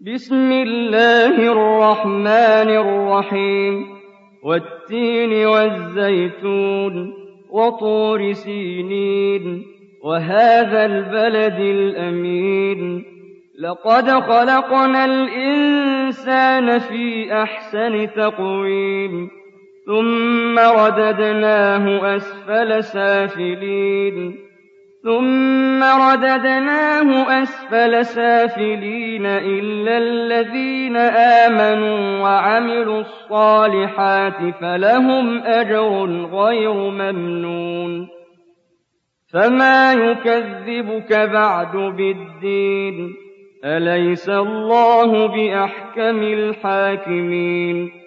بسم الله الرحمن الرحيم والتين والزيتون وطور سينين وهذا البلد الأمين لقد خلقنا الإنسان في أحسن تقويم ثم رددناه أسفل سافلين إلا الذين آمنوا وعملوا الصالحات فلهم أجر غير ممنون فما يكذبك بعد بالدين أليس الله بأحكم الحاكمين